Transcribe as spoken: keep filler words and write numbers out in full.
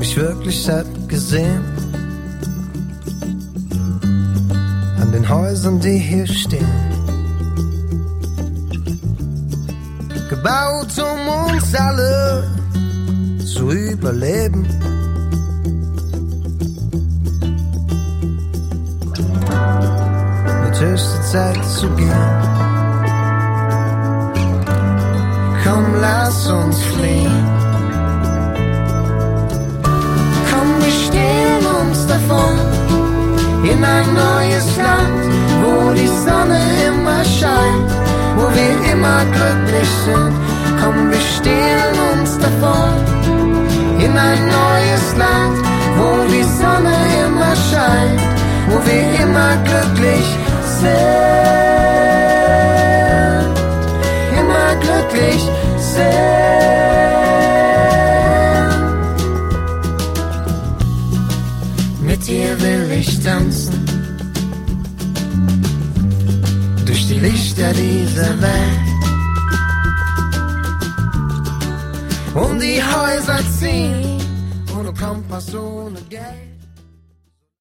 mich wirklich satt gesehen an den Häusern, die hier stehen. Gebaut, um uns alle zu überleben. Mit höchste Zeit zu gehen. Komm, lass uns fliehen. Komm, wir stehlen uns davon in ein neues Land, wo die Sonne immer scheint, wo wir immer glücklich sind. Komm, wir stehlen uns davon in ein neues Land, wo die Sonne immer scheint, wo wir immer glücklich sind. Immer glücklich sind. Mit dir will ich tanzen durch die Lichter dieser Welt und die Häuser ziehen ohne Kompass, ohne Geld.